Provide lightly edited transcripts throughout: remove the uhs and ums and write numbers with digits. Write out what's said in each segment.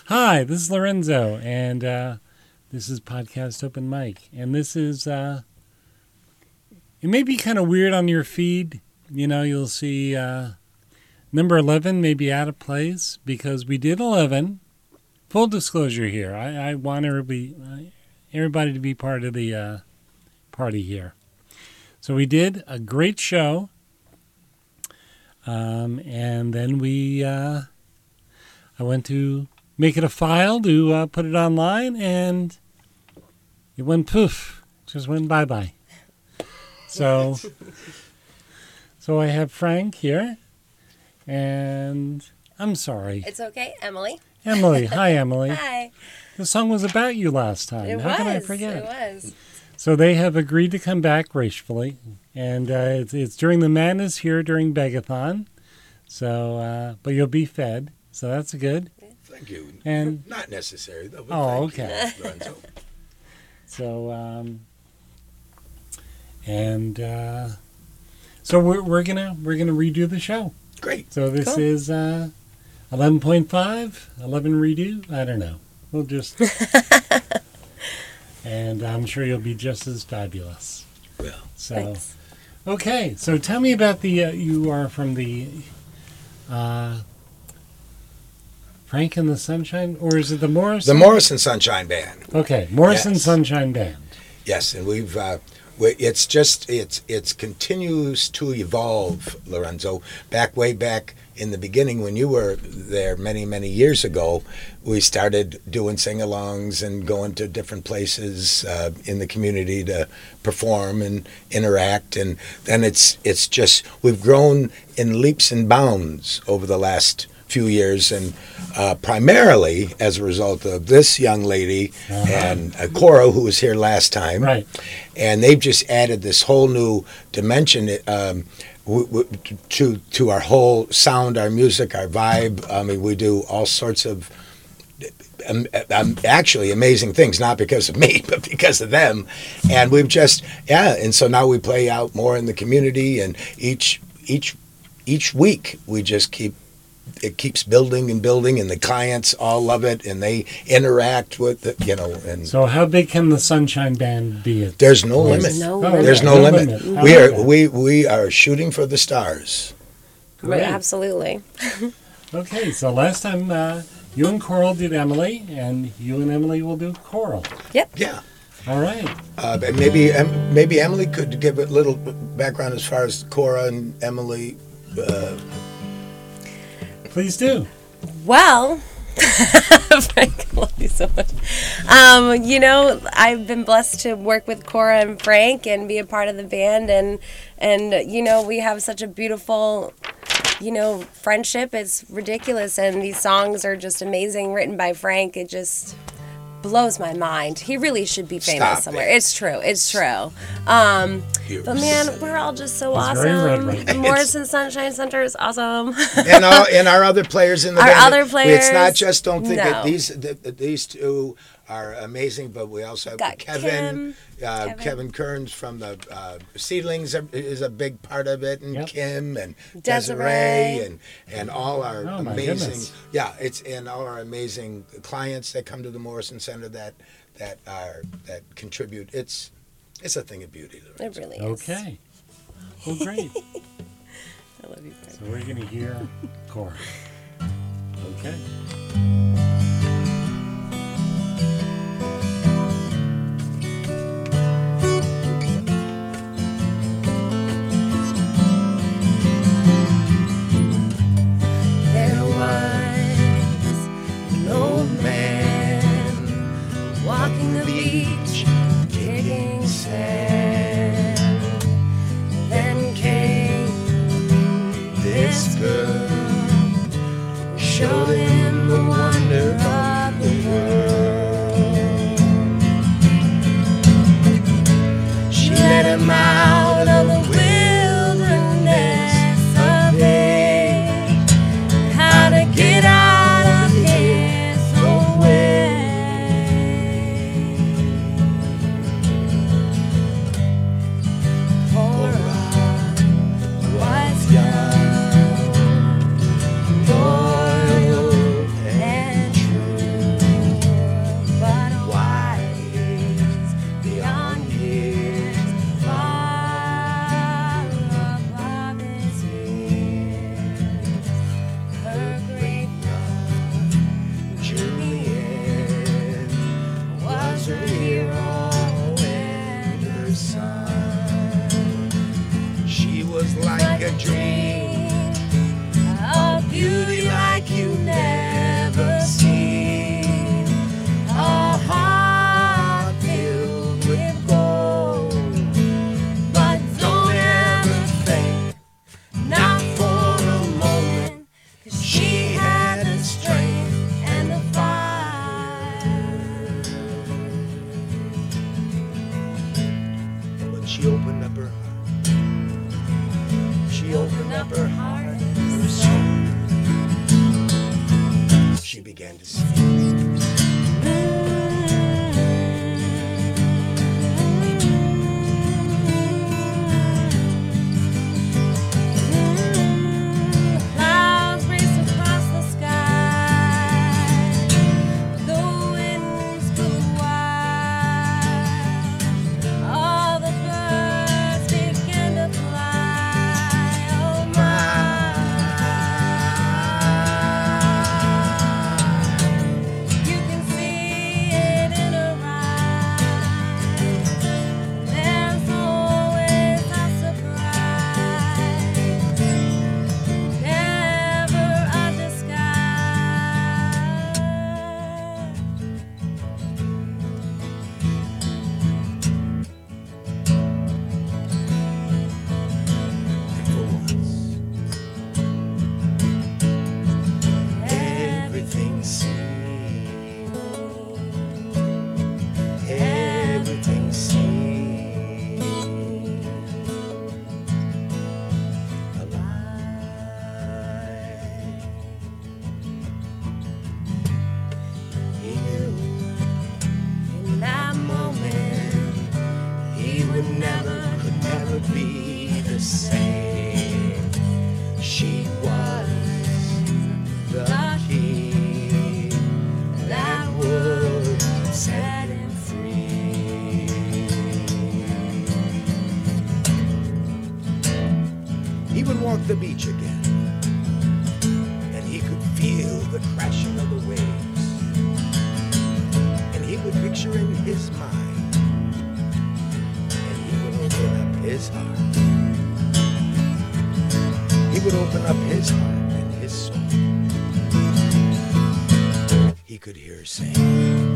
Hi, this is Lorenzo, and this is Podcast Open Mic. And this is, it may be kind of weird on your feed. You know, you'll see number 11 may be out of place because we did 11. Full disclosure here. I want everybody to be part of the party here. So we did a great show. And then I went to make it a file to put it online, and it went poof, just went bye-bye. So I have Frank here, and I'm sorry. It's okay, Emily. Emily, hi Emily. Hi. The song was about you last time. How can I forget? It was. So they have agreed to come back gracefully, and it's during the madness here during Begathon. So, but you'll be fed, so that's good. Thank you. And not necessary though. But okay. You, so, so we're gonna redo the show. Great. So this is 11.5, 11 redo. I don't know. We'll just. And I'm sure you'll be just as fabulous. Well, so thanks. Okay. So tell me about the. You are from the. Frank and the Sunshine, or is it the Morrison? The Morrison Sunshine Band. Okay, Morrison Yes. Sunshine Band. Yes, and it's continues to evolve, Lorenzo. Way back in the beginning when you were there many years ago, we started doing sing-alongs and going to different places in the community to perform and interact, and then it's just we've grown in leaps and bounds over the last few years, and primarily as a result of this young lady and Cora, who was here last time, right? And they've just added this whole new dimension to our whole sound, our music, our vibe. I mean, we do all sorts of actually amazing things, not because of me, but because of them. And we've just and so now we play out more in the community, and each week we just it keeps building and building, and the clients all love it, and they interact with it, And so, how big can the Sunshine Band be? There's no limit. There's no limit. We are shooting for the stars. Right, absolutely. Okay, so last time you and Coral did Emily, and you and Emily will do Coral. Yep. Yeah. All right. Maybe Emily could give a little background as far as Cora and Emily. Please do. Well, Frank, I love you so much. I've been blessed to work with Cora and Frank and be a part of the band, and we have such a beautiful, friendship. It's ridiculous, and these songs are just amazing, written by Frank. It just blows my mind. He really should be famous somewhere. It's true. But man, we're all just so awesome. Morrison Sunshine Center is awesome. and our other players in the band. Our other players. It's not just that No. these two are amazing, but we also have Got Kevin Kearns from the Seedlings is a big part of it, and Kim and Desiree and all our amazing and all our amazing clients that come to the Morrison Center that contribute. It's a thing of beauty. It really is. Okay. Well, great. I love you, Frank. So we're going to hear Cora. Okay. There was an old man walking the beach, digging sand. Then came this girl, showed him the one She opened up her heart. She opened up her heart, her soul. She began to sing. Clouds race across the sky. The winds blew wild. All the birds began to fly. Oh my. You can see it in her eyes. There's always a surprise. Never a disguise. And for once, everything seemed, everything seemed alive. He knew in that moment he would never, could never be the same. She was the key that would set him free. He would walk the beach again, and he could feel the crashing of the waves, and he would picture in his mind, and he would open up his heart. He would open up his heart and his soul. He could hear her sing.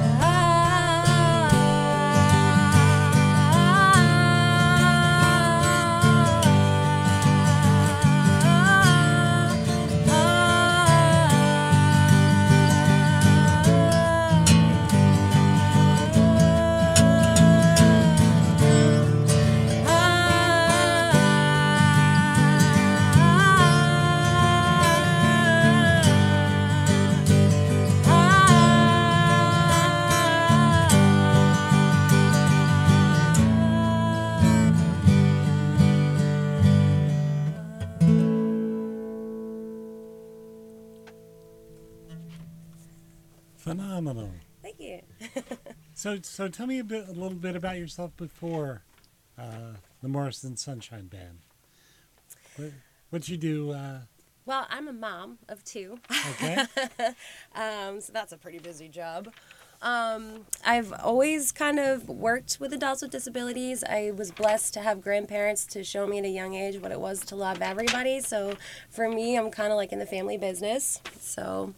Phenomenal. Thank you. So tell me a little bit about yourself before the Morrison Sunshine Band. What you do? Well, I'm a mom of two. Okay. So that's a pretty busy job. I've always kind of worked with adults with disabilities. I was blessed to have grandparents to show me at a young age what it was to love everybody. So for me, I'm kind of like in the family business. So,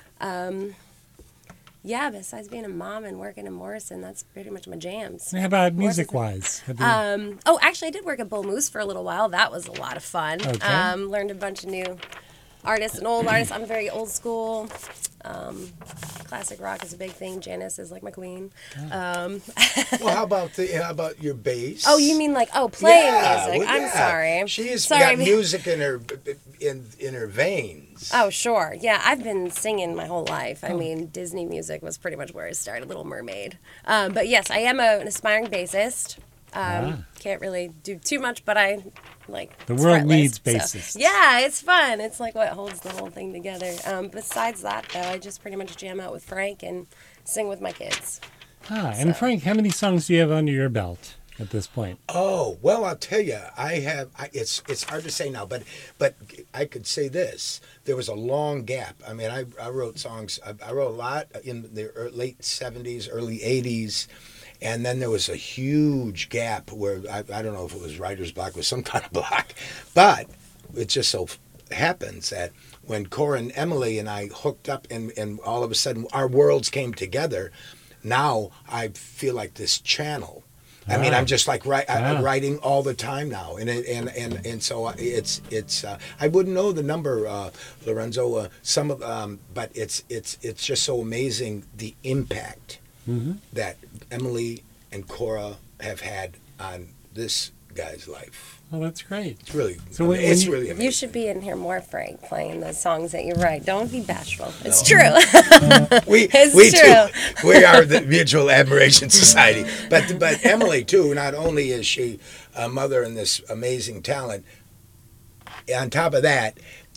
yeah, besides being a mom and working in Morrison, that's pretty much my jams. How about music-wise? Oh, actually, I did work at Bull Moose for a little while. That was a lot of fun. Okay. Learned a bunch of new artists and old artists. I'm very old school. Classic rock is a big thing. Janice is like my queen. Well, how about your bass? Oh, you mean like playing Yeah, music? well, I'm yeah. sorry. She's Sorry. got music in her veins. Oh, sure. Yeah, I've been singing my whole life. I mean, Disney music was pretty much where I started, Little Mermaid. But yes, I am an aspiring bassist. Can't really do too much, but I like The world fretless, needs so- bassists. Yeah, it's fun. It's like what holds the whole thing together. Besides that, though, I just pretty much jam out with Frank and sing with my kids. And Frank, how many songs do you have under your belt at this point? Oh, well, I'll tell you, it's hard to say now, but I could say this. There was a long gap. I mean, I wrote songs. I wrote a lot in the late 70s, early 80s. And then there was a huge gap where I don't know if it was writer's block or some kind of block, but it just so happens that when Cora and Emily and I hooked up and all of a sudden our worlds came together, now I feel like this channel. I mean, I'm just like I'm writing all the time now, and so it's I wouldn't know the number, Lorenzo. Some of but it's just so amazing the impact that Emily and Cora have had on this guy's life. Oh, that's great. It's really, So when it's you- really amazing. You should be in here more, Frank, playing the songs that you write. Don't be bashful. It's No. true. We It's too. We are the Mutual Admiration Society. But Emily too. Not only is she a mother and this amazing talent, on top of that,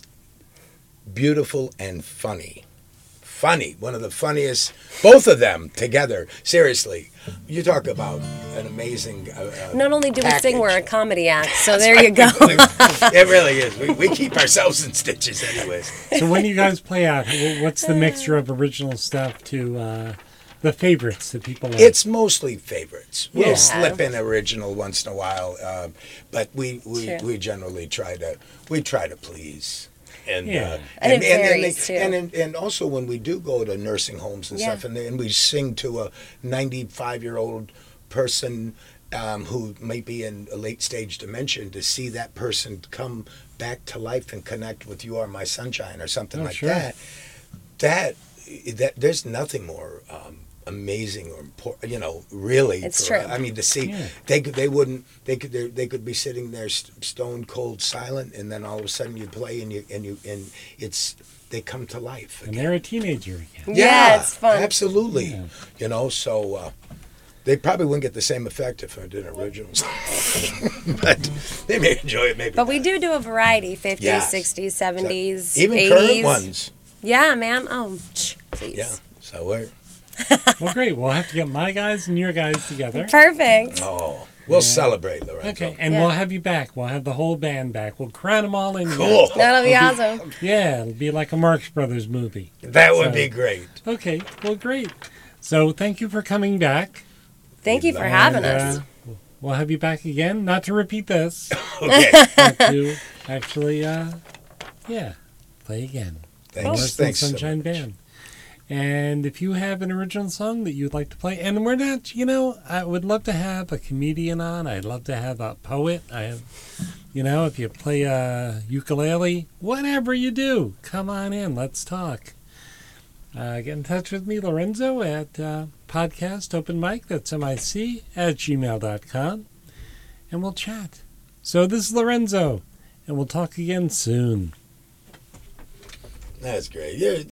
beautiful and funny. Funny, one of the funniest. Both of them together. Seriously, you talk about an amazing. Not only do we sing, package. we're a comedy act. So there you go. It really is. We keep ourselves in stitches, anyways. So when you guys play out, what's the mixture of original stuff to the favorites that people like? It's mostly favorites. We'll Yeah. slip in original once in a while, but we Sure. generally try to please. And, Yeah. And it varies, too. and also when we do go to nursing homes and Yeah. stuff, and we sing to a 95-year-old person who may be in a late stage dementia, to see that person come back to life and connect with "You Are My Sunshine" or something Oh, like sure. that there's nothing more amazing or important, really. It's true. I mean, to see Yeah. they could be sitting there stone cold silent, and then all of a sudden you play and it's they come to life And again. they're a teenager again. Yeah, it's fun. Absolutely. Yeah. So they probably wouldn't get the same effect if I did originals. But they may enjoy it, maybe. But we do a variety: 50s, Yes. 60s, 70s, Even 80s. current ones. Yeah, man. Oh, please. Yeah. So we're Well, great. We'll have to get my guys and your guys together. Perfect. we'll celebrate, Lorenzo. Okay, and Yeah. we'll have you back. We'll have the whole band back. We'll crown them all in. here. Cool. That'll be awesome. Yeah, it'll be like a Marx Brothers movie. That would So- be great. Okay, well, great. So thank you for coming back. Thank you for having And, us. we'll have you back again. Not to repeat this, Okay. but to actually, play again. Thanks. Morris Thanks so Sunshine much. Band. And if you have an original song that you'd like to play, and we're not, I would love to have a comedian on. I'd love to have a poet. If you play a ukulele, whatever you do, come on in. Let's talk. Get in touch with me, Lorenzo, at podcast open mic, that's MIC, at gmail.com, and we'll chat. So this is Lorenzo, and we'll talk again soon. That's great.